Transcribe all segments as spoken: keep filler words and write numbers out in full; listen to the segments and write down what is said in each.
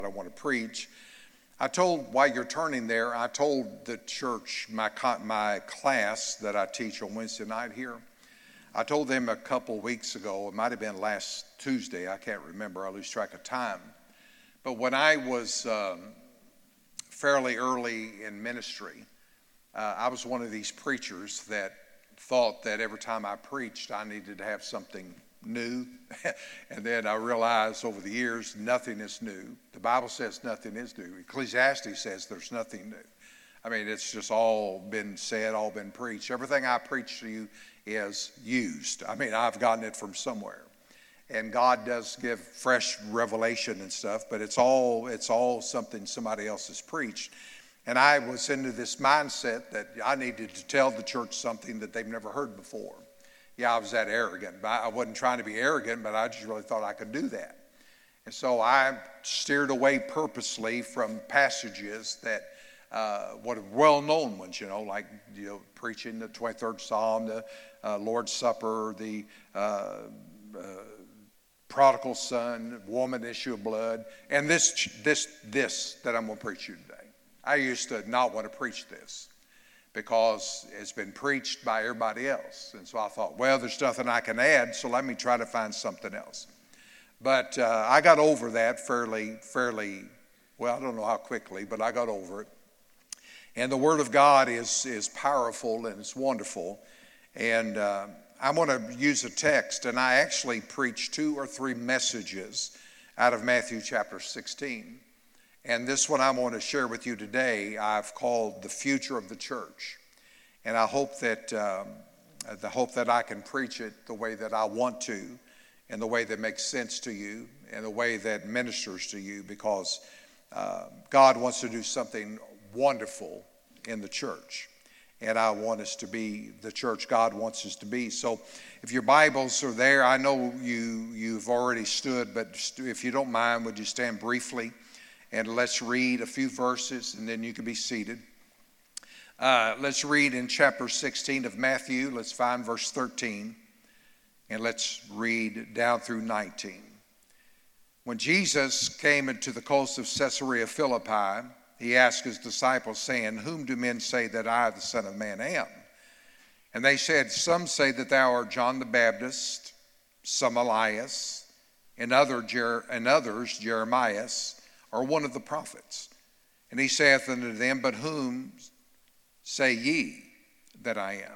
I want to preach. I told, while you're turning there, I told the church, my my class that I teach on Wednesday night here, I told them a couple weeks ago, it might have been last Tuesday, I can't remember, I lose track of time. But when I was um, fairly early in ministry, uh, I was one of these preachers that thought that every time I preached, I needed to have something new. And then I realized over the years, nothing is new. The Bible says nothing is new. Ecclesiastes says there's nothing new. I mean, it's just all been said, all been preached. Everything I preach to you is used. I mean, I've gotten it from somewhere. And God does give fresh revelation and stuff, but it's all it's all something somebody else has preached. And I was into this mindset that I needed to tell the church something that they've never heard before. Yeah, I was that arrogant. I wasn't trying to be arrogant, but I just really thought I could do that. And so I steered away purposely from passages that uh, what are well-known ones, you know, like you know, preaching the twenty-third Psalm, the uh, Lord's Supper, the uh, uh, prodigal son, woman, issue of blood, and this, this, this that I'm going to preach you today. I used to not want to preach this, because it's been preached by everybody else. And so I thought, well, there's nothing I can add, so let me try to find something else. But uh, I got over that fairly, fairly, well, I don't know how quickly, but I got over it. And the Word of God is, is powerful and it's wonderful. And uh, I'm going to use a text, and I actually preached two or three messages out of Matthew chapter sixteen. And this one I want to share with you today, I've called The Future of the Church. And I hope that um, the hope that I can preach it the way that I want to, and the way that makes sense to you, and the way that ministers to you, because uh, God wants to do something wonderful in the church. And I want us to be the church God wants us to be. So if your Bibles are there, I know you, you've already stood, but if you don't mind, would you stand briefly? And let's read a few verses, and then you can be seated. Uh, let's read in chapter sixteen of Matthew. Let's find verse thirteen, and let's read down through nineteen. When Jesus came into the coast of Caesarea Philippi, he asked his disciples, saying, "Whom do men say that I, the Son of Man, am?" And they said, "Some say that thou art John the Baptist, some Elias, and, other Jer- and others Jeremias, or one of the prophets." And he saith unto them, "But whom say ye that I am?"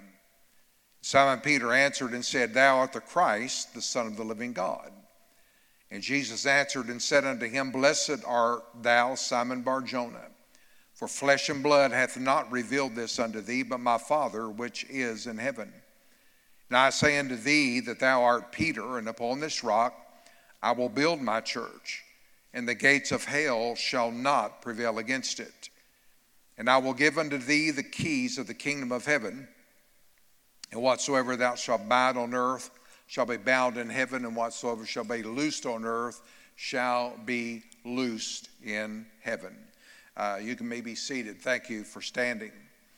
Simon Peter answered and said, "Thou art the Christ, the Son of the living God." And Jesus answered and said unto him, "Blessed art thou, Simon Bar-Jonah, for flesh and blood hath not revealed this unto thee, but my Father which is in heaven. And I say unto thee that thou art Peter, and upon this rock I will build my church, and the gates of hell shall not prevail against it. And I will give unto thee the keys of the kingdom of heaven. And whatsoever thou shalt bind on earth shall be bound in heaven, and whatsoever shall be loosed on earth shall be loosed in heaven." Uh, you can maybe be seated. Thank you for standing.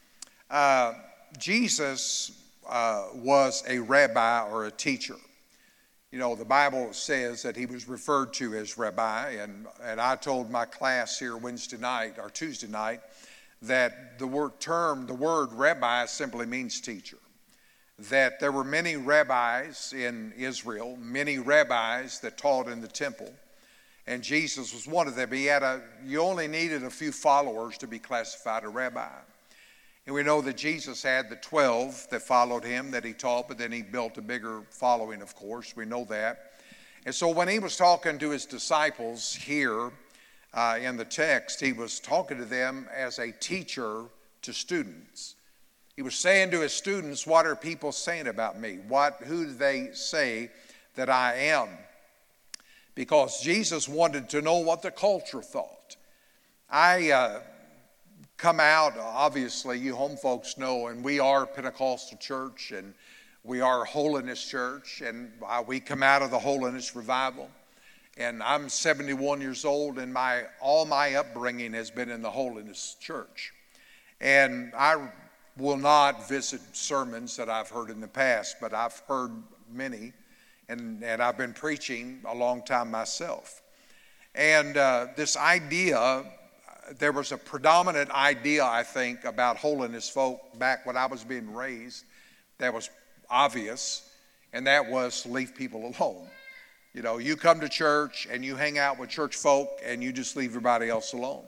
Uh, Jesus uh, was a rabbi or a teacher. You know, the Bible says that he was referred to as rabbi, and, and I told my class here Wednesday night or Tuesday night that the word term, the word rabbi simply means teacher. That there were many rabbis in Israel, many rabbis that taught in the temple, and Jesus was one of them. He had a, you only needed a few followers to be classified a rabbi. And we know that Jesus had the twelve that followed him, that he taught, but then he built a bigger following, of course. We know that. And so when he was talking to his disciples here uh, in the text, he was talking to them as a teacher to students. He was saying to his students, what are people saying about me? What, who do they say that I am? Because Jesus wanted to know what the culture thought. I... Uh, come out, obviously, you home folks know, and we are Pentecostal church, and we are Holiness Church, and we come out of the Holiness Revival. And I'm seventy-one years old, and my all my upbringing has been in the Holiness Church. And I will not visit sermons that I've heard in the past, but I've heard many, and, and I've been preaching a long time myself. And uh, this idea, there was a predominant idea, I think, about holiness folk back when I was being raised that was obvious, and that was leave people alone. You know, you come to church and you hang out with church folk and you just leave everybody else alone.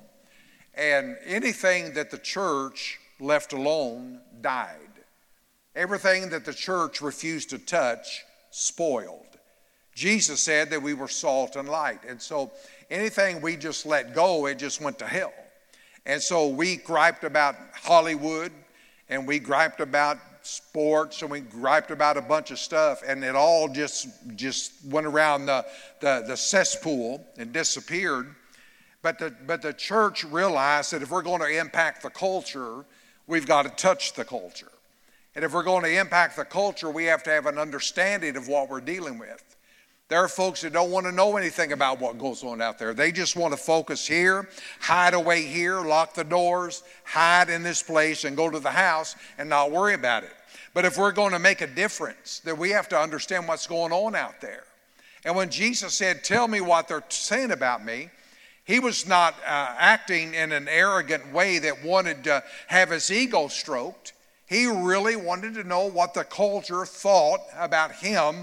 And anything that the church left alone died. Everything that the church refused to touch spoiled. Jesus said that we were salt and light. And so anything we just let go, it just went to hell. And so we griped about Hollywood, and we griped about sports, and we griped about a bunch of stuff, and it all just just went around the, the, the cesspool and disappeared. But the, but the church realized that if we're going to impact the culture, we've got to touch the culture. And if we're going to impact the culture, we have to have an understanding of what we're dealing with. There are folks that don't want to know anything about what goes on out there. They just want to focus here, hide away here, lock the doors, hide in this place, and go to the house and not worry about it. But if we're going to make a difference, then we have to understand what's going on out there. And when Jesus said, tell me what they're saying about me, he was not uh, acting in an arrogant way that wanted to have his ego stroked. He really wanted to know what the culture thought about him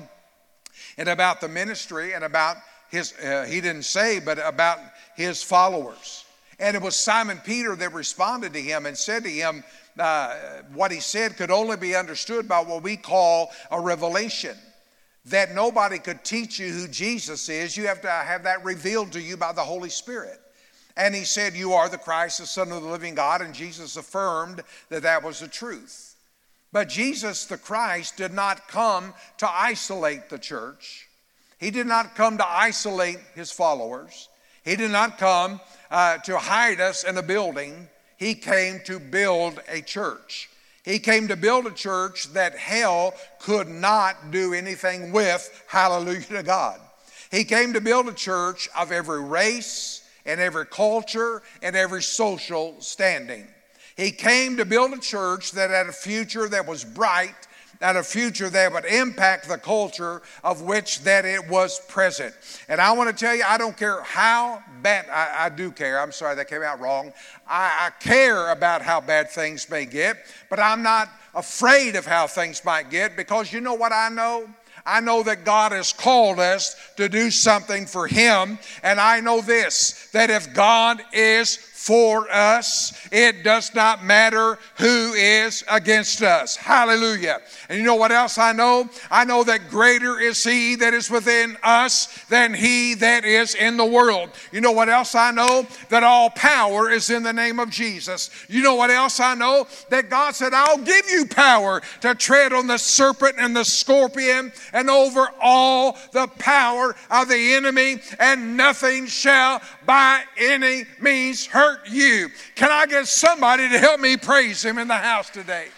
and about the ministry and about his, uh, he didn't say, but about his followers. And it was Simon Peter that responded to him and said to him, uh, what he said could only be understood by what we call a revelation. That nobody could teach you who Jesus is. You have to have that revealed to you by the Holy Spirit. And he said, you are the Christ, the Son of the living God. And Jesus affirmed that that was the truth. But Jesus, the Christ, did not come to isolate the church. He did not come to isolate his followers. He did not come uh, to hide us in a building. He came to build a church. He came to build a church that hell could not do anything with. Hallelujah to God. He came to build a church of every race and every culture and every social standing. He came to build a church that had a future that was bright, and a future that would impact the culture of which that it was present. And I want to tell you, I don't care how bad, I, I do care, I'm sorry that came out wrong. I, I care about how bad things may get, but I'm not afraid of how things might get, because you know what I know? I know that God has called us to do something for Him, and I know this, that if God is for us, it does not matter who is against us. Hallelujah. And you know what else I know? I know that greater is He that is within us than he that is in the world. You know what else I know? That all power is in the name of Jesus. You know what else I know? That God said, I'll give you power to tread on the serpent and the scorpion and over all the power of the enemy, and nothing shall by any means hurt you. Can I get somebody to help me praise Him in the house today?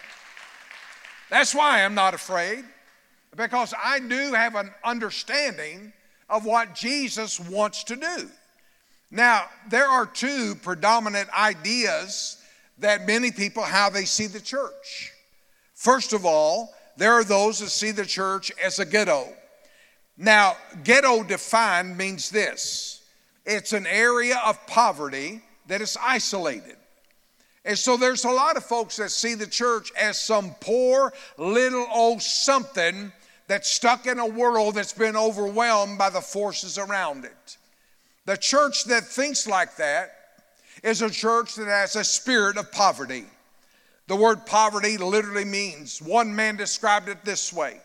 That's why I'm not afraid, because I do have an understanding of what Jesus wants to do. Now, there are two predominant ideas that many people, how they see the church. First of all, there are those that see the church as a ghetto. Now, ghetto defined means this: it's an area of poverty that is isolated. And so there's a lot of folks that see the church as some poor little old something that's stuck in a world that's been overwhelmed by the forces around it. The church that thinks like that is a church that has a spirit of poverty. The word poverty literally means, one man described it this way: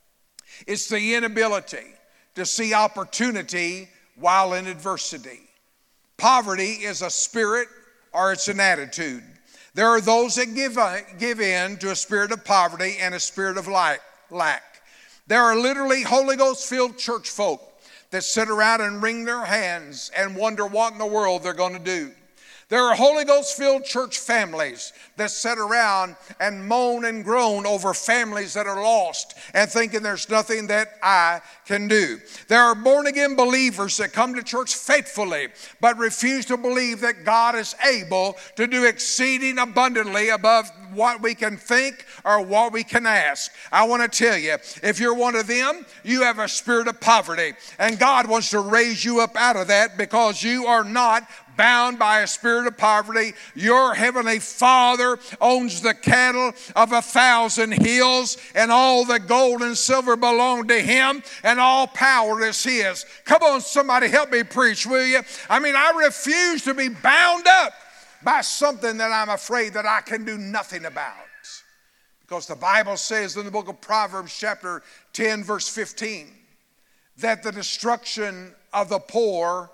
it's the inability to see opportunity while in adversity. Poverty is a spirit, or it's an attitude. There are those that give, uh, give in to a spirit of poverty and a spirit of lack. There are literally Holy Ghost-filled church folk that sit around and wring their hands and wonder what in the world they're going to do. There are Holy Ghost-filled church families that sit around and moan and groan over families that are lost and thinking there's nothing that I can do. There are born-again believers that come to church faithfully but refuse to believe that God is able to do exceeding abundantly above what we can think or what we can ask. I want to tell you, if you're one of them, you have a spirit of poverty, and God wants to raise you up out of that because you are not bound by a spirit of poverty. Your heavenly Father owns the cattle of a thousand hills, and all the gold and silver belong to Him, and all power is His. Come on, somebody help me preach, will you? I mean, I refuse to be bound up by something that I'm afraid that I can do nothing about. Because the Bible says in the book of Proverbs chapter ten verse fifteen that the destruction of the poor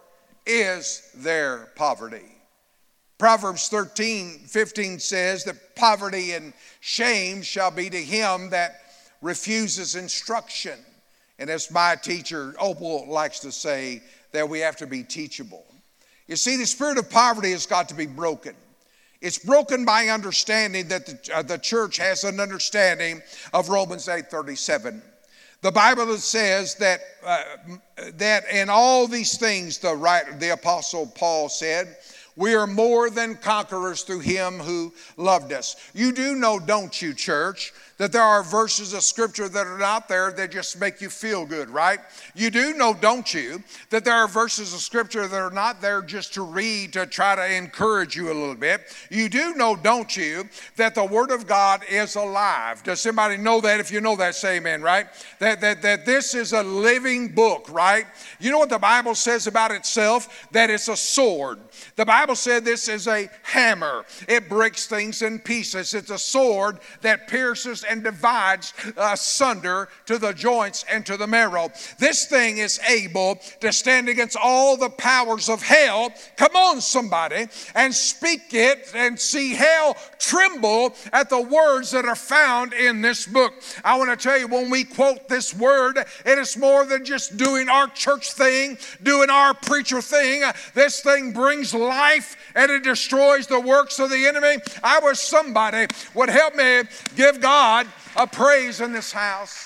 is their poverty. Proverbs thirteen fifteen says that poverty and shame shall be to him that refuses instruction. And as my teacher Opal likes to say, that we have to be teachable. You see, the spirit of poverty has got to be broken. It's broken by understanding that the, uh, the church has an understanding of Romans eight thirty-seven. The Bible says that uh, that in all these things, the writer, the Apostle Paul said, we are more than conquerors through Him who loved us. You do know, don't you, church, that there are verses of Scripture that are out there that just make you feel good, right? You do know, don't you, that there are verses of Scripture that are not there just to read, to try to encourage you a little bit. You do know, don't you, that the Word of God is alive. Does somebody know that? If you know that, say amen, right? That, that, that this is a living book, right? You know what the Bible says about itself? That it's a sword. The Bible said this is a hammer. It breaks things in pieces. It's a sword that pierces and divides asunder to the joints and to the marrow. This thing is able to stand against all the powers of hell. Come on, somebody, and speak it and see hell tremble at the words that are found in this book. I want to tell you, when we quote this word, it is more than just doing our church thing, doing our preacher thing. This thing brings life and it destroys the works of the enemy. I wish somebody would help me give God a praise in this house.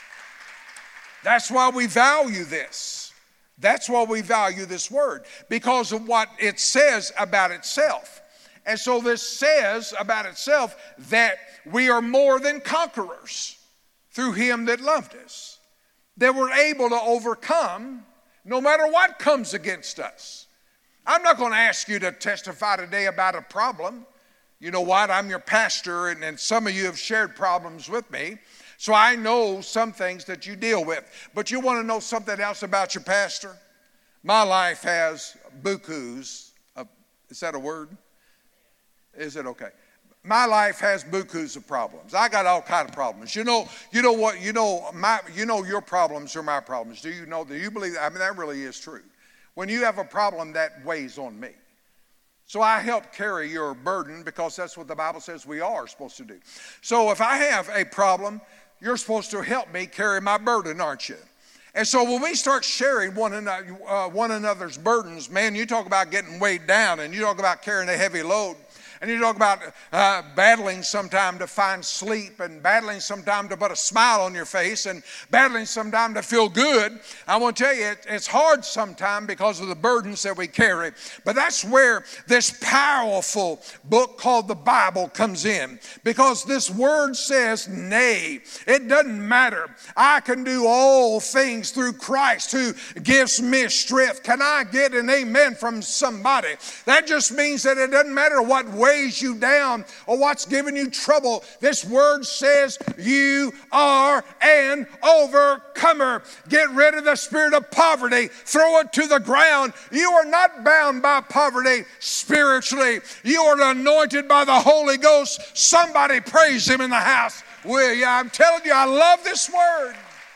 That's why we value this. That's why we value this word, because of what it says about itself. And so this says about itself that we are more than conquerors through Him that loved us, that we're able to overcome no matter what comes against us. I'm not going to ask you to testify today about a problem. You know what? I'm your pastor, and, and some of you have shared problems with me. So I know some things that you deal with. But you want to know something else about your pastor? My life has bukus. Of, is that a word? Is it okay? My life has bukus of problems. I got all kind of problems. You know, you know what? You know my. You know your problems are my problems. Do you know? Do you believe that? I mean, that really is true. When you have a problem, that weighs on me. So I help carry your burden because that's what the Bible says we are supposed to do. So if I have a problem, you're supposed to help me carry my burden, aren't you? And so when we start sharing one, another, uh, one another's burdens, man, you talk about getting weighed down, and you talk about carrying a heavy load. And you talk about uh, battling sometime to find sleep, and battling sometime to put a smile on your face, and battling sometime to feel good. I want to tell you, it, it's hard sometime because of the burdens that we carry. But that's where this powerful book called the Bible comes in. Because this word says, nay, it doesn't matter. I can do all things through Christ who gives me strength. Can I get an amen from somebody? That just means that it doesn't matter what way weighs you down or what's giving you trouble. This word says you are an overcomer. Get rid of the spirit of poverty. Throw it to the ground. You are not bound by poverty spiritually. You are anointed by the Holy Ghost. Somebody praise Him in the house, will you? I'm telling you, I love this word.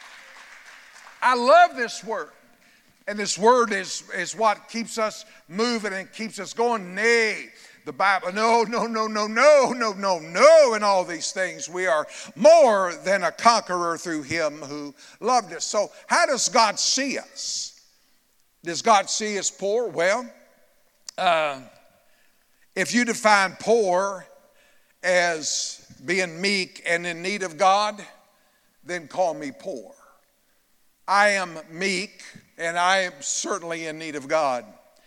I love this word. And this word is, is what keeps us moving and keeps us going. Nay, the Bible, no, no, no, no, no, no, no, no, in all these things we are more than a conqueror through Him who loved us. So how does God see us? Does God see us poor? Well, uh, If you define poor as being meek and in need of God, then call me poor. I am meek and I am certainly in need of God.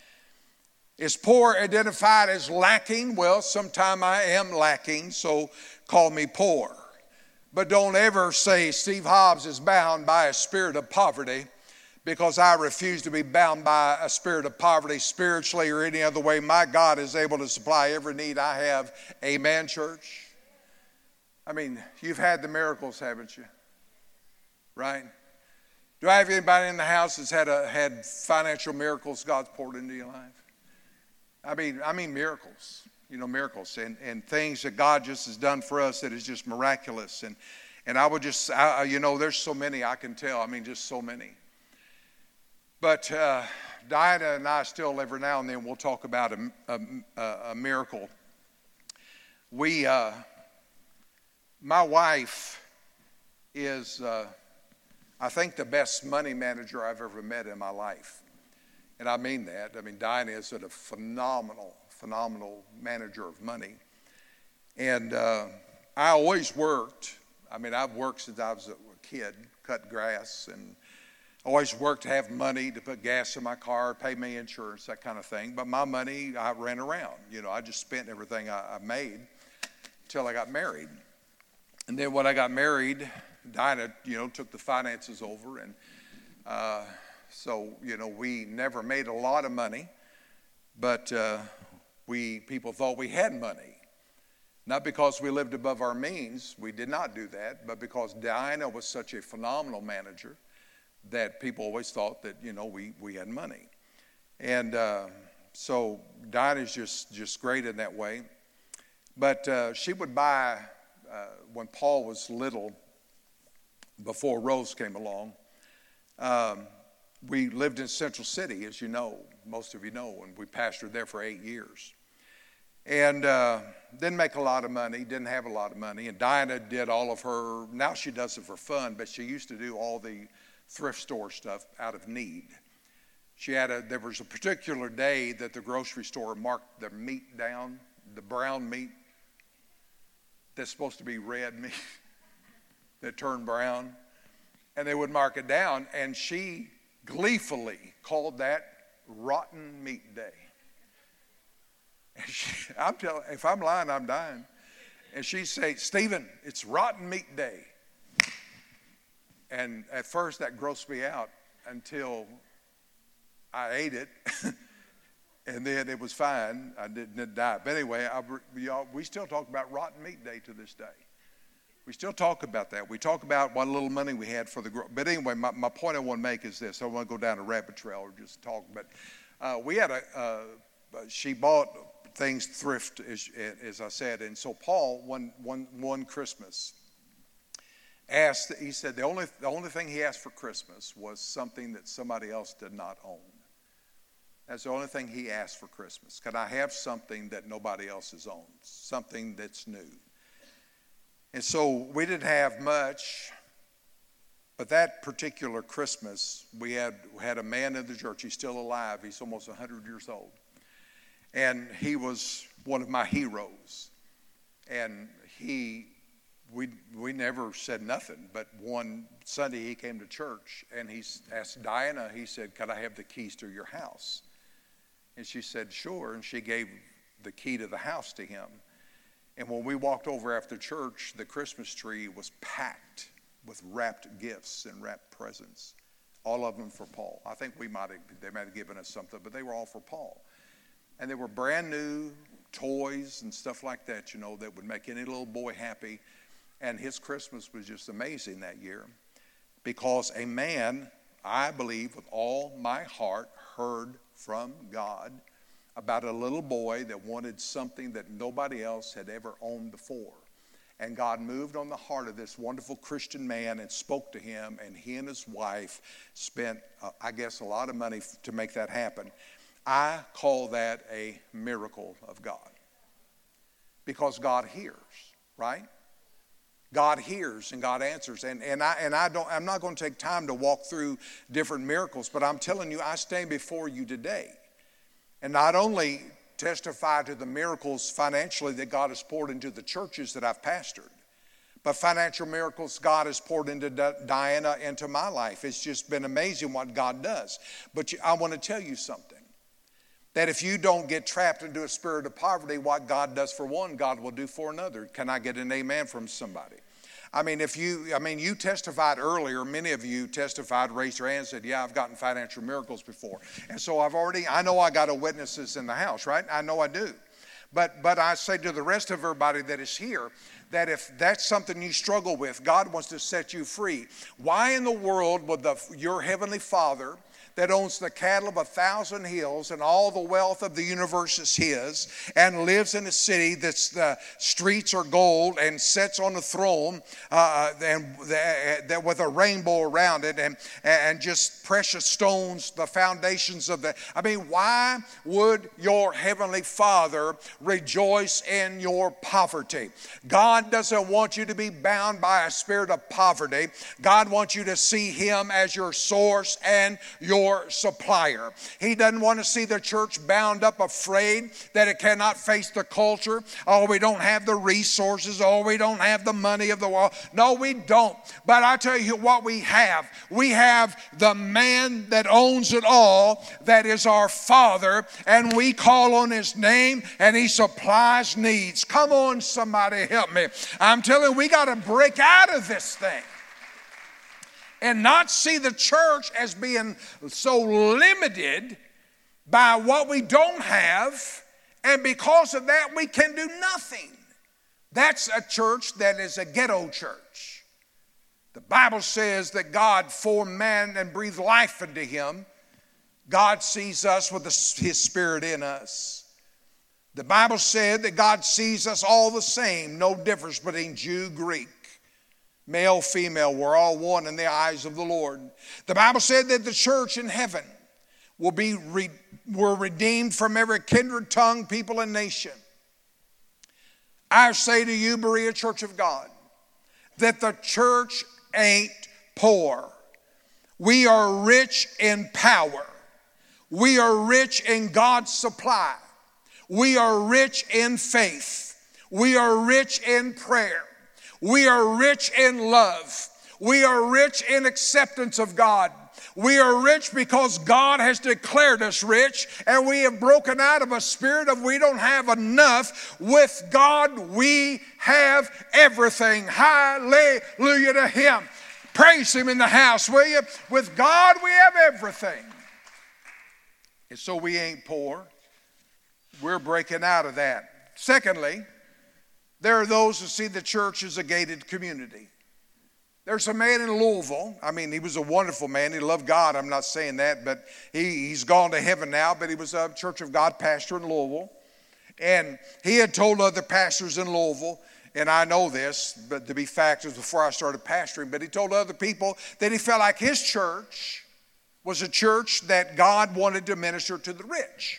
Is poor identified as lacking? Well, sometime I am lacking, so call me poor. But don't ever say Steve Hobbs is bound by a spirit of poverty, because I refuse to be bound by a spirit of poverty spiritually or any other way. My God is able to supply every need I have. Amen, church? I mean, you've had the miracles, haven't you? Right? Do I have anybody in the house that's had a, had financial miracles God's poured into your life? I mean, I mean miracles. You know, miracles and, and things that God just has done for us that is just miraculous. And and I would just, I, you know, there's so many I can tell. I mean, just so many. But uh, Diana and I still every now and then we'll talk about a, a, a miracle. We, uh, my wife is, uh, I think, the best money manager I've ever met in my life. And I mean that. I mean, Diana is a phenomenal, phenomenal manager of money. And uh, I always worked. I mean, I've worked since I was a kid, cut grass, and always worked to have money to put gas in my car, pay me insurance, that kind of thing. But my money, I ran around. You know, I just spent everything I, I made until I got married. And then when I got married, Dinah, you know, took the finances over. And uh, so, you know, we never made a lot of money. But uh, we people thought we had money. Not because we lived above our means. We did not do that. But because Dinah was such a phenomenal manager that people always thought that, you know, we, we had money. And uh, so Dinah's just, just great in that way. But uh, she would buy, uh, when Paul was little, before Rose came along, um, we lived in Central City, as you know, most of you know, and we pastored there for eight years. And uh, didn't make a lot of money, didn't have a lot of money. And Dinah did all of her, now she does it for fun, but she used to do all the thrift store stuff out of need. She had a, there was a particular day that the grocery store marked the meat down, the brown meat that's supposed to be red meat that turned brown. And they would mark it down, and she gleefully called that Rotten Meat Day. And she, I'm telling, if I'm lying, I'm dying. And she'd say, Stephen, it's Rotten Meat Day. And at first that grossed me out until I ate it. And then it was fine. I didn't, didn't die. But anyway, I, y'all, we still talk about Rotten Meat Day to this day. We still talk about that. We talk about what little money we had for the gro- But anyway, my, my point I want to make is this. I don't want to go down a rabbit trail or just talk. But uh, we had a, uh, she bought things thrift, as, as I said. And so Paul, one, one, one Christmas, asked, he said the only, the only thing he asked for Christmas was something that somebody else did not own. That's the only thing he asked for Christmas. Can I have something that nobody else has owned? Something that's new. And so we didn't have much, but that particular Christmas, we had, had a man in the church. He's still alive. He's almost one hundred years old. And he was one of my heroes. And he... We we never said nothing, but one Sunday he came to church and he asked Diana, he said, could I have the keys to your house? And she said, sure, and she gave the key to the house to him. And when we walked over after church, the Christmas tree was packed with wrapped gifts and wrapped presents, all of them for Paul. I think we might have, they might have given us something, but they were all for Paul. And they were brand new toys and stuff like that, you know, that would make any little boy happy. And his Christmas was just amazing that year because a man, I believe with all my heart, heard from God about a little boy that wanted something that nobody else had ever owned before. And God moved on the heart of this wonderful Christian man and spoke to him, and he and his wife spent, uh, I guess, a lot of money f- to make that happen. I call that a miracle of God because God hears, right? God hears and God answers. And, and, I, and I don't, I'm not going to take time to walk through different miracles, but I'm telling you, I stand before you today. And not only testify to the miracles financially that God has poured into the churches that I've pastored. But financial miracles God has poured into Diana, into my life. It's just been amazing what God does. But you, I want to tell you something. That if you don't get trapped into a spirit of poverty, what God does for one, God will do for another. Can I get an amen from somebody? I mean, if you, I mean, you testified earlier, many of you testified, raised your hand and said, yeah, I've gotten financial miracles before. And so I've already, I know I got a witnesses in the house, right? I know I do. But, but I say to the rest of everybody that is here, that if that's something you struggle with, God wants to set you free. Why in the world would the, your heavenly Father that owns the cattle of a thousand hills and all the wealth of the universe is his, and lives in a city that's the streets are gold and sits on a throne uh, and that with a rainbow around it and and just precious stones, the foundations of the. I mean, why would your heavenly Father rejoice in your poverty? God doesn't want you to be bound by a spirit of poverty. God wants you to see Him as your source and your supplier. He doesn't want to see the church bound up, afraid that it cannot face the culture. Oh, we don't have the resources. Oh, we don't have the money of the world. No, we don't. But I tell you what we have. We have the man that owns it all, that is our Father, and we call on His name and He supplies needs. Come on, somebody help me. I'm telling you, we got to break out of this thing. And not see the church as being so limited by what we don't have, and because of that we can do nothing. That's a church that is a ghetto church. The Bible says that God formed man and breathed life into him. God sees us with His Spirit in us. The Bible said that God sees us all the same, no difference between Jew, Greek. Male, female, we're all one in the eyes of the Lord. The Bible said that the church in heaven will be re- we're redeemed from every kindred, tongue, people, and nation. I say to you, Berea Church of God, that the church ain't poor. We are rich in power. We are rich in God's supply. We are rich in faith. We are rich in prayer. We are rich in love. We are rich in acceptance of God. We are rich because God has declared us rich, and we have broken out of a spirit of we don't have enough. With God, we have everything. Hallelujah to Him. Praise Him in the house, will you? With God, we have everything. And so we ain't poor. We're breaking out of that. Secondly, there are those who see the church as a gated community. There's a man in Louisville. I mean, he was a wonderful man. He loved God. I'm not saying that, but he, he's gone to heaven now. But he was a Church of God pastor in Louisville. And he had told other pastors in Louisville, and I know this, but to be fact, it was before I started pastoring, but he told other people that he felt like his church was a church that God wanted to minister to the rich.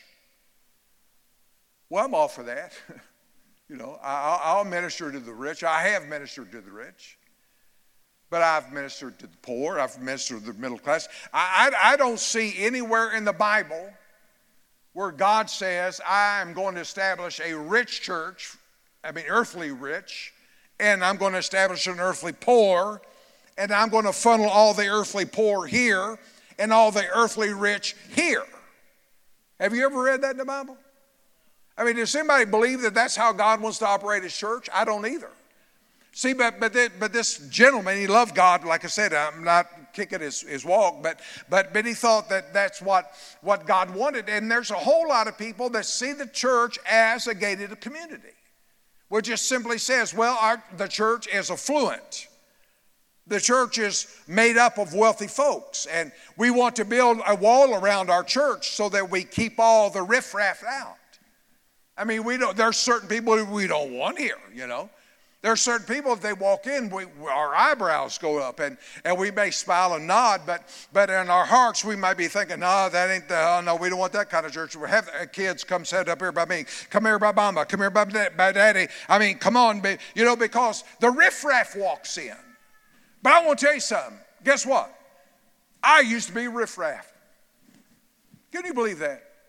Well, I'm all for that. You know, I'll minister to the rich. I have ministered to the rich. But I've ministered to the poor. I've ministered to the middle class. I, I, I don't see anywhere in the Bible where God says, I am going to establish a rich church, I mean earthly rich, and I'm going to establish an earthly poor, and I'm going to funnel all the earthly poor here and all the earthly rich here. Have you ever read that in the Bible? I mean, does anybody believe that that's how God wants to operate His church? I don't either. See, but but, th- but this gentleman, he loved God. Like I said, I'm not kicking his, his walk, but but but he thought that that's what, what God wanted. And there's a whole lot of people that see the church as a gated community, which just simply says, well, our, the church is affluent. The church is made up of wealthy folks, and we want to build a wall around our church so that we keep all the riffraff out. I mean, we don't. There's certain people we don't want here, you know. There are certain people, if they walk in, we, our eyebrows go up, and, and we may smile and nod, but but in our hearts we might be thinking, no, that ain't the, oh, no, we don't want that kind of church. We have kids come sit up here by me, come here by mama, come here by, by daddy. I mean, come on, you know, because the riffraff walks in. But I want to tell you something. Guess what? I used to be riffraff. Can you believe that?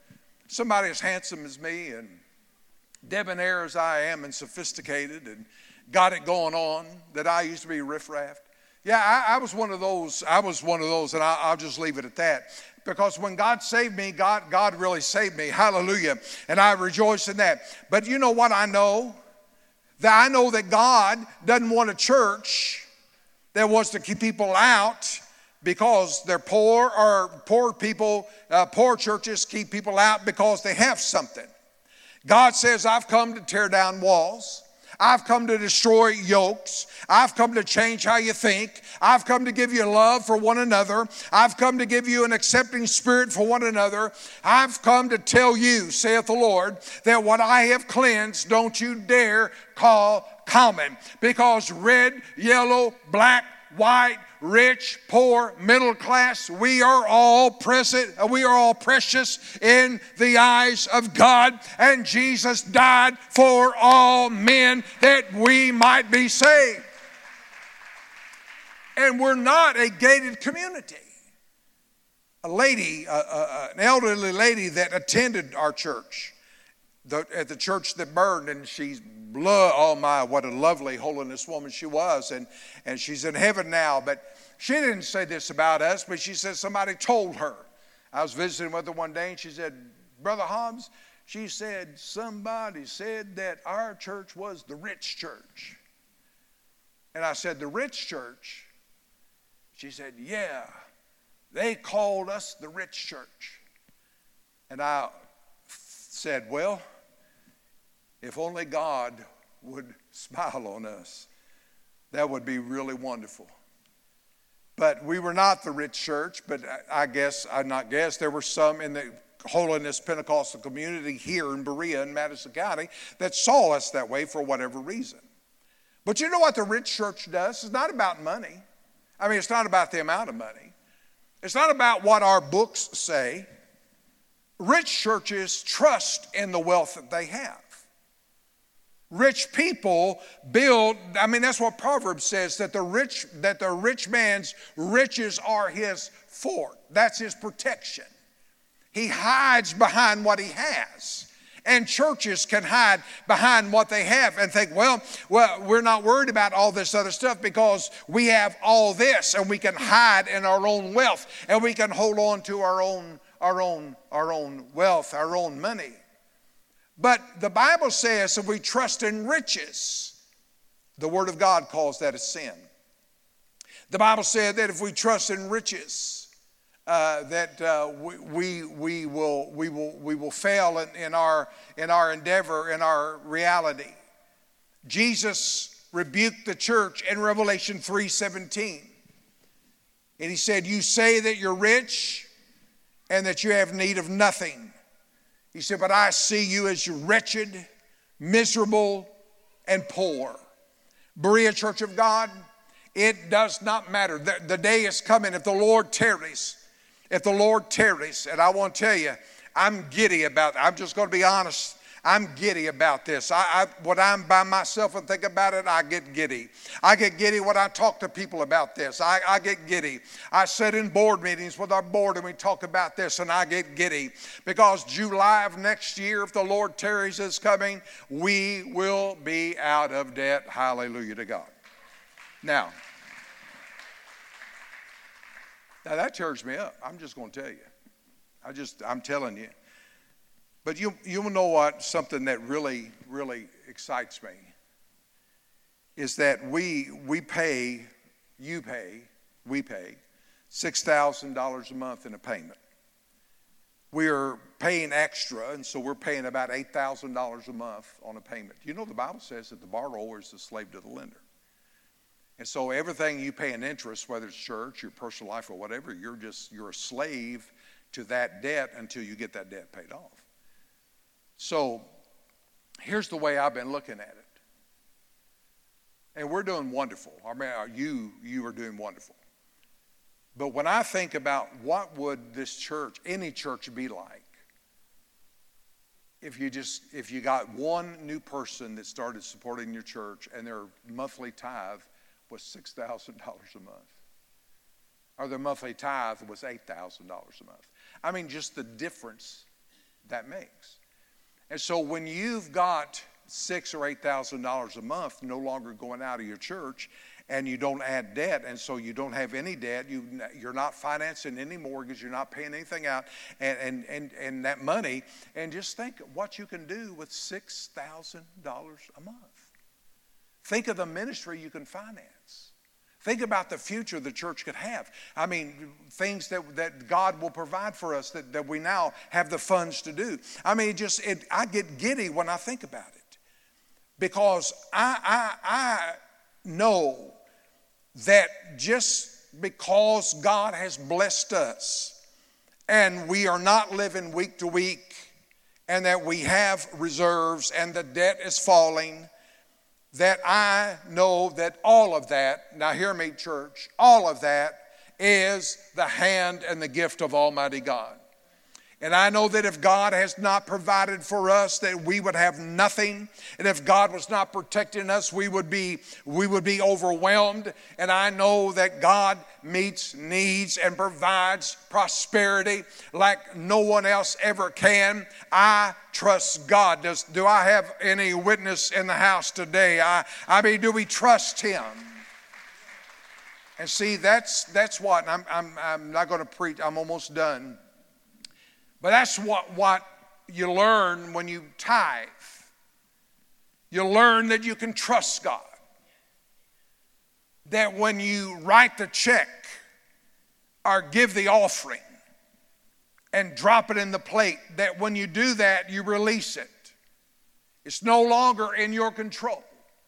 somebody as handsome as me and debonair as I am and sophisticated and got it going on, that I used to be riffraff. Yeah, I, I was one of those. I was one of those, and I, I'll just leave it at that. Because when God saved me, God, God really saved me. Hallelujah. And I rejoice in that. But you know what I know? That I know that God doesn't want a church that wants to keep people out because they're poor, or poor people, uh, poor churches keep people out because they have something. God says, I've come to tear down walls. I've come to destroy yokes. I've come to change how you think. I've come to give you love for one another. I've come to give you an accepting spirit for one another. I've come to tell you, saith the Lord, that what I have cleansed, don't you dare call common. Because red, yellow, black, white, rich, poor, middle class, we are all present, we are all precious in the eyes of God, and Jesus died for all men that we might be saved. And we're not a gated community. A lady, uh, uh, an elderly lady that attended our church, the, at the church that burned, and she's blood, oh my, what a lovely holiness woman she was, and, and she's in heaven now. But she didn't say this about us, but she said somebody told her. I was visiting with her one day, and she said, Brother Hobbs, she said, somebody said that our church was the rich church. And I said, the rich church? She said, yeah, they called us the rich church. And I said, well, if only God would smile on us, that would be really wonderful. But we were not the rich church, but I guess, I not guess, there were some in the Holiness Pentecostal community here in Berea in Madison County that saw us that way for whatever reason. But you know what the rich church does? It's not about money. I mean, it's not about the amount of money. It's not about what our books say. Rich churches trust in the wealth that they have. Rich people build, I mean, that's what Proverbs says, that the rich, that the rich man's riches are his fort. That's his protection. He hides behind what he has. And churches can hide behind what they have and think, well, well, we're not worried about all this other stuff because we have all this, and we can hide in our own wealth, and we can hold on to our own, our own, our own wealth, our own money. But the Bible says if we trust in riches, the Word of God calls that a sin. The Bible said that if we trust in riches, uh, that uh, we, we we will we will we will fail in, in our in our endeavor, in our reality. Jesus rebuked the church in Revelation three seventeen, and he said, "You say that you're rich, and that you have need of nothing." He said, but I see you as you're wretched, miserable, and poor. Berea Church of God, it does not matter. The, the day is coming if the Lord tarries. If the Lord tarries, and I want to tell you, I'm giddy about it. I'm just going to be honest. I'm giddy about this. I, I, when I'm by myself and think about it, I get giddy. I get giddy when I talk to people about this. I, I get giddy. I sit in board meetings with our board and we talk about this, and I get giddy. Because July of next year, if the Lord tarries is coming, we will be out of debt. Hallelujah to God. Now, now that tears me up. I'm just going to tell you. I just, I'm telling you. But you you know what? Something that really, really excites me is that we we pay, you pay, we pay six thousand dollars a month in a payment. We are paying extra, and so we're paying about eight thousand dollars a month on a payment. You know the Bible says that the borrower is the slave to the lender. And so everything you pay in interest, whether it's church, your personal life, or whatever, you're just you're a slave to that debt until you get that debt paid off. So here's the way I've been looking at it. And we're doing wonderful. I mean, you, you are doing wonderful. But when I think about what would this church, any church, be like if you just, if you got one new person that started supporting your church and their monthly tithe was six thousand dollars a month, or their monthly tithe was eight thousand dollars a month. I mean, just the difference that makes. And so when you've got six or eight thousand dollars a month no longer going out of your church, and you don't add debt, and so you don't have any debt, you, you're not financing any mortgage, you're not paying anything out, and, and, and, and that money, and just think what you can do with six thousand dollars a month. Think of the ministry you can finance. Think about the future the church could have. I mean, things that, that God will provide for us that, that we now have the funds to do. I mean, it just it, I get giddy when I think about it, because I I I know that just because God has blessed us and we are not living week to week, and that we have reserves and the debt is falling, that I know that all of that, now hear me, church, all of that is the hand and the gift of Almighty God. And I know that if God has not provided for us, that we would have nothing. And if God was not protecting us, we would be, we would be overwhelmed. And I know that God meets needs and provides prosperity like no one else ever can. I trust God. Does, do I have any witness in the house today? I, I mean, do we trust Him? And see, that's, that's what, I'm, I'm, I'm not going to preach, I'm almost done. But that's what, what you learn when you tithe. You learn that you can trust God. That when you write the check or give the offering and drop it in the plate, that when you do that, you release it. It's no longer in your control.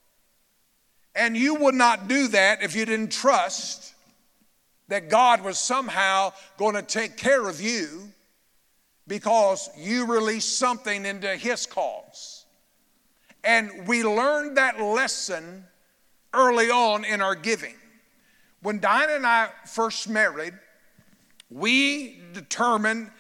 And you would not do that if you didn't trust that God was somehow going to take care of you, because you released something into His cause. And we learned that lesson early on in our giving. When Dinah and I first married, we determined,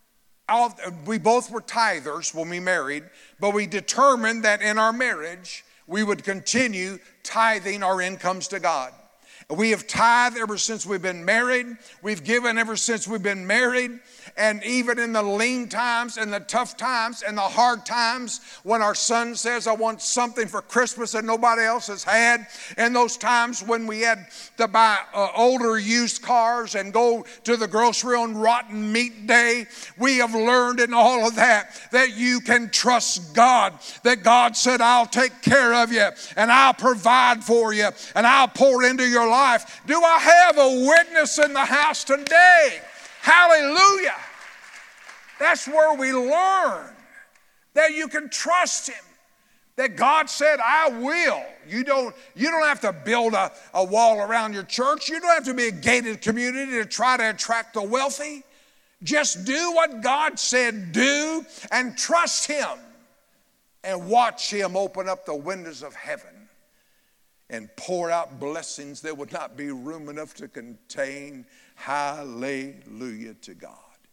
we both were tithers when we married, but we determined that in our marriage, we would continue tithing our incomes to God. We have tithed ever since we've been married. We've given ever since we've been married. And even in the lean times and the tough times and the hard times, when our son says, I want something for Christmas that nobody else has had, and those times when we had to buy uh, older used cars and go to the grocery on rotten meat day, we have learned in all of that that you can trust God. That God said, I'll take care of you, and I'll provide for you, and I'll pour into your life. Life. Do I have a witness in the house today? Hallelujah. That's where we learn that you can trust Him. That God said, I will. You don't, you don't have to build a, a wall around your church. You don't have to be a gated community to try to attract the wealthy. Just do what God said do and trust Him, and watch Him open up the windows of heaven and pour out blessings that would not be room enough to contain. Hallelujah to God.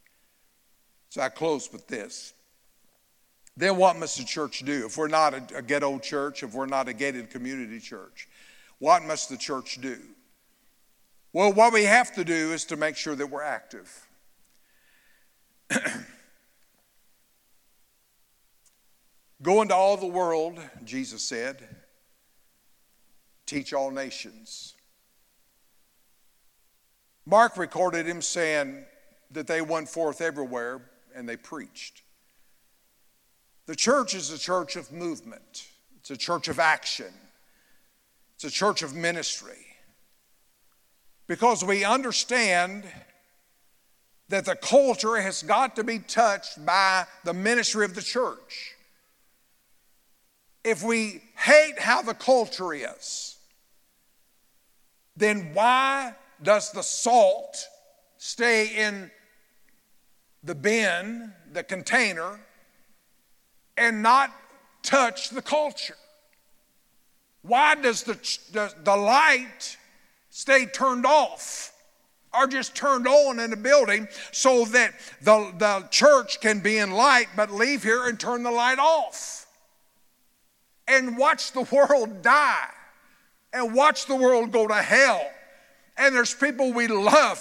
So I close with this. Then what must the church do? If we're not a, a ghetto church, if we're not a gated community church, what must the church do? Well, what we have to do is to make sure that we're active. Go into all the world, Jesus said. Teach all nations. Mark recorded Him saying that they went forth everywhere and they preached. The church is a church of movement. It's a church of action. It's a church of ministry. Because we understand that the culture has got to be touched by the ministry of the church. If we hate how the culture is, then why does the salt stay in the bin, the container, and not touch the culture? Why does the, the, the light stay turned off or just turned on in the building so that the, the church can be in light but leave here and turn the light off and watch the world die? And watch the world go to hell. And there's people we love,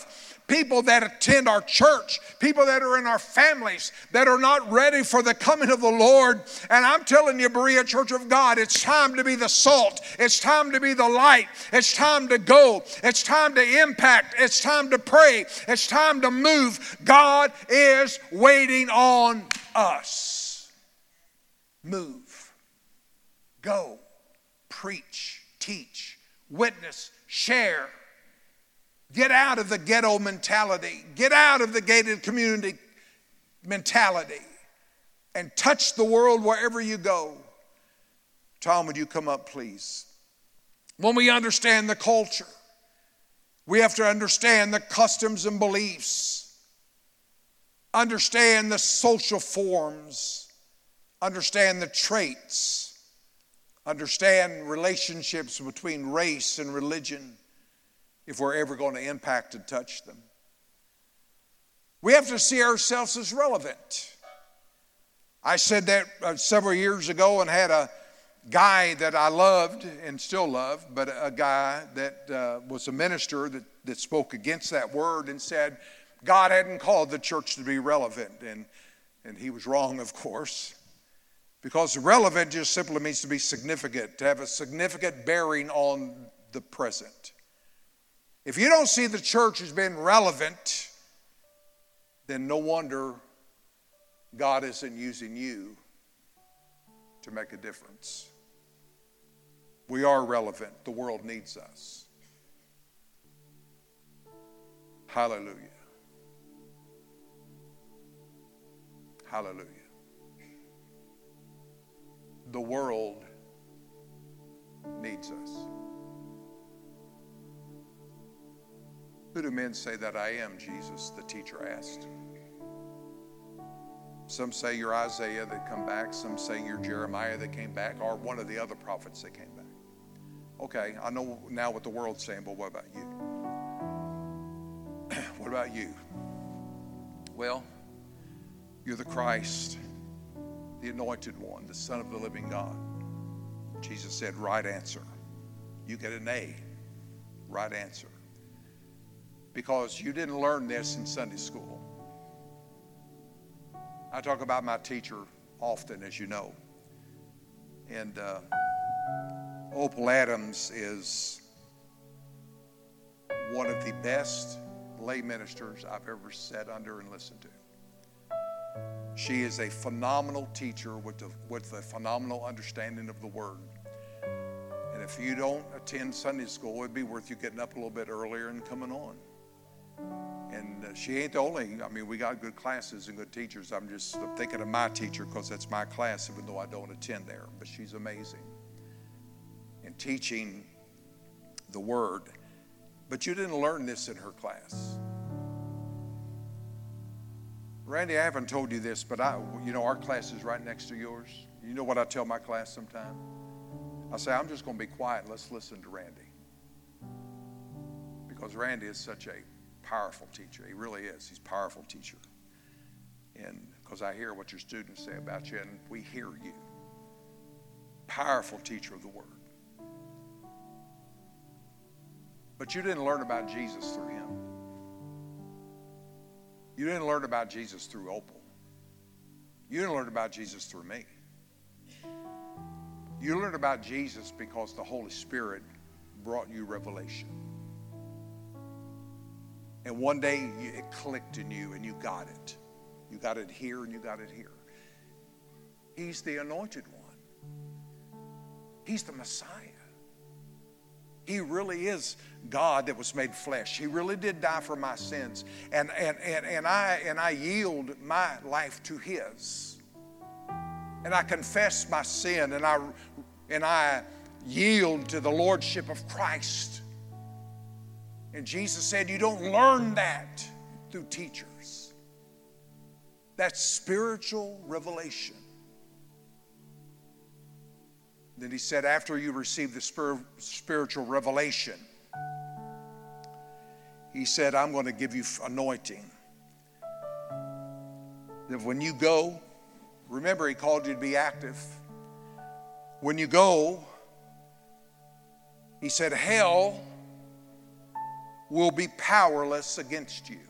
people that attend our church, people that are in our families that are not ready for the coming of the Lord. And I'm telling you, Berea Church of God, it's time to be the salt. It's time to be the light. It's time to go. It's time to impact. It's time to pray. It's time to move. God is waiting on us. Move. Go. Preach. Teach. Witness. Share. Get out of the ghetto mentality. Get out of the gated community mentality and touch the world wherever you go. Tom, would you come up, please? When we understand the culture, we have to understand the customs and beliefs, understand the social forms, understand the traits, understand relationships between race and religion, if we're ever going to impact and touch them. We have to see ourselves as relevant. I said that uh, several years ago and had a guy that I loved and still love, but a guy that uh, was a minister that, that spoke against that word and said God hadn't called the church to be relevant. And, and he was wrong, of course, because relevant just simply means to be significant, to have a significant bearing on the present. If you don't see the church as being relevant, then no wonder God isn't using you to make a difference. We are relevant. The world needs us. Hallelujah. Hallelujah. The world needs us. Who do men say that I am, Jesus? The teacher asked. Some say you're Isaiah that come back. Some say you're Jeremiah that came back, or one of the other prophets that came back. Okay, I know now what the world's saying, but what about you? What about you? Well, you're the Christ, the anointed one, the Son of the living God. Jesus said, right answer. You get an A, right answer. Because you didn't learn this in Sunday school. I talk about my teacher often, as you know. And uh, Opal Adams is one of the best lay ministers I've ever sat under and listened to. She is a phenomenal teacher with a, with a phenomenal understanding of the Word. And if you don't attend Sunday school, it'd be worth you getting up a little bit earlier and coming on. And uh, she ain't the only, I mean, we got good classes and good teachers. I'm just I'm thinking of my teacher because that's my class, even though I don't attend there. But she's amazing in teaching the Word. But you didn't learn this in her class. Randy, I haven't told you this, but I, you know, our class is right next to yours. You know what I tell my class sometimes? I say, I'm just going to be quiet and let's listen to Randy. Because Randy is such a powerful teacher. He really is. He's a powerful teacher. And because I hear what your students say about you, and we hear you. Powerful teacher of the Word. But you didn't learn about Jesus through him. You didn't learn about Jesus through Opal. You didn't learn about Jesus through me. You learned about Jesus because the Holy Spirit brought you revelation. And one day it clicked in you and you got it. You got it here and you got it here. He's the anointed one. He's the Messiah. He really is God that was made flesh. He really did die for my sins. And, and, and, and, I, and I yield my life to his. And I confess my sin and I, and I yield to the lordship of Christ. And Jesus said, you don't learn that through teachers. That's spiritual revelation. Then he said, after you receive the spir- spiritual revelation, he said, I'm going to give you anointing. That when you go, remember he called you to be active. When you go, he said, hell will be powerless against you.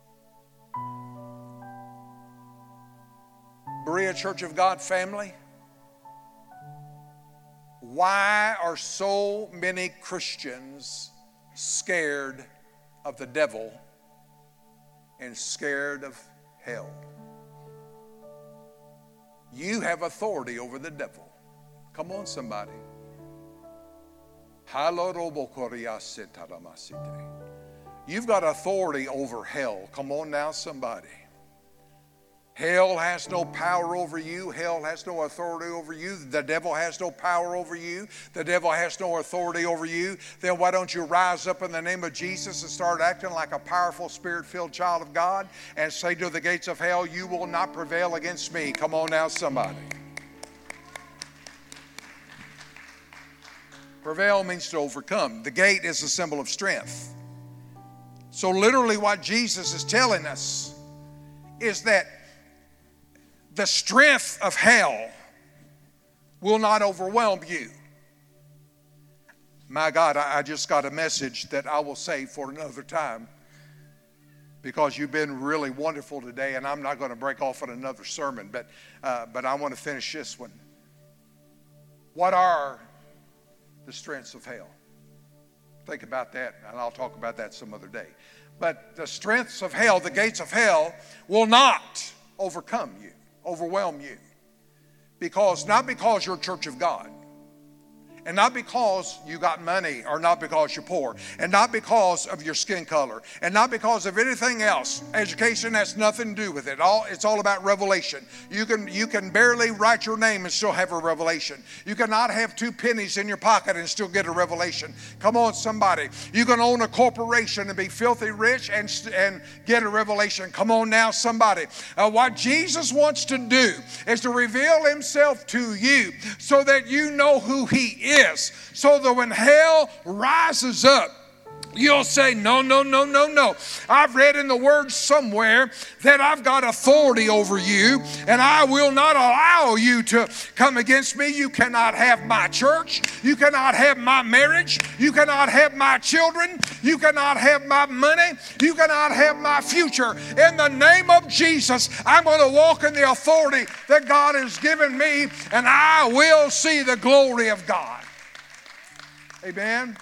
Berea Church of God family, why are so many Christians scared of the devil and scared of hell? You have authority over the devil. Come on, somebody. You've got authority over hell. Come on now, somebody. Hell has no power over you. Hell has no authority over you. The devil has no power over you. The devil has no authority over you. Then why don't you rise up in the name of Jesus and start acting like a powerful, spirit-filled child of God and say to the gates of hell, you will not prevail against me. Come on now, somebody. Prevail means to overcome. The gate is a symbol of strength. So literally what Jesus is telling us is that the strength of hell will not overwhelm you. My God, I just got a message that I will save for another time because you've been really wonderful today, and I'm not going to break off on another sermon, but, uh, but I want to finish this one. What are the strengths of hell? Think about that, and I'll talk about that some other day. But the strengths of hell, the gates of hell, will not overcome you. Overwhelm you, because not because you're a church of God, and not because you got money, or not because you're poor, and not because of your skin color, and not because of anything else. Education has nothing to do with it. All it's all about revelation. You can you can barely write your name and still have a revelation. You cannot have two pennies in your pocket and still get a revelation. Come on, somebody. You can own a corporation and be filthy rich and and get a revelation. Come on now, somebody. Uh, what Jesus wants to do is to reveal himself to you so that you know who he is. Is, so that when hell rises up, you'll say, no, no, no, no, no. I've read in the Word somewhere that I've got authority over you, and I will not allow you to come against me. You cannot have my church. You cannot have my marriage. You cannot have my children. You cannot have my money. You cannot have my future. In the name of Jesus, I'm going to walk in the authority that God has given me, and I will see the glory of God. Amen.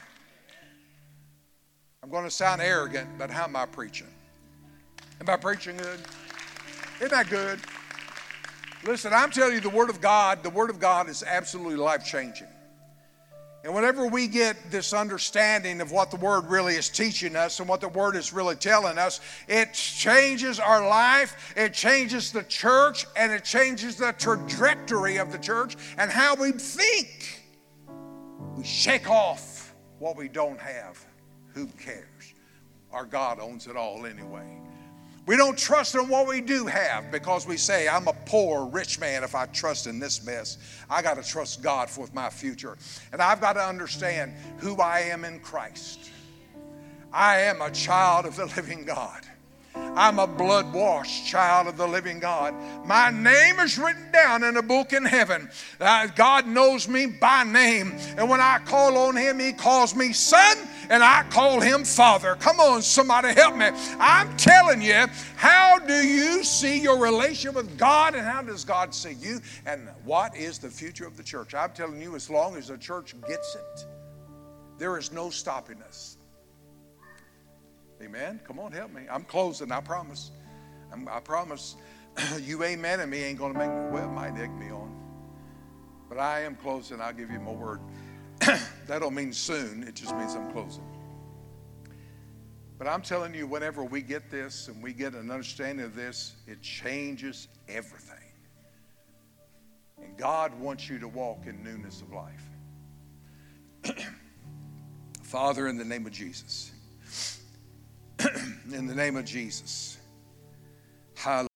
I'm going to sound arrogant, but how am I preaching? Am I preaching good? Isn't that good? Listen, I'm telling you, the Word of God, the Word of God is absolutely life-changing. And whenever we get this understanding of what the Word really is teaching us and what the Word is really telling us, it changes our life, it changes the church, and it changes the trajectory of the church and how we think. We shake off what we don't have. Who cares? Our God owns it all anyway. We don't trust in what we do have because we say, I'm a poor, rich man if I trust in this mess. I got to trust God for my future. And I've got to understand who I am in Christ. I am a child of the living God. I'm a blood-washed child of the living God. My name is written down in a book in heaven. Uh, God knows me by name. And when I call on him, he calls me son, and I call him father. Come on, somebody help me. I'm telling you, how do you see your relation with God, and how does God see you? And what is the future of the church? I'm telling you, as long as the church gets it, there is no stopping us. Amen. Come on, help me. I'm closing, I promise. I'm, I promise you amen and me ain't going to make me, well, it might egg me on. But I am closing. I'll give you my word. That don't mean soon. It just means I'm closing. But I'm telling you, whenever we get this and we get an understanding of this, it changes everything. And God wants you to walk in newness of life. Father, in the name of Jesus. In the name of Jesus. Hallelujah.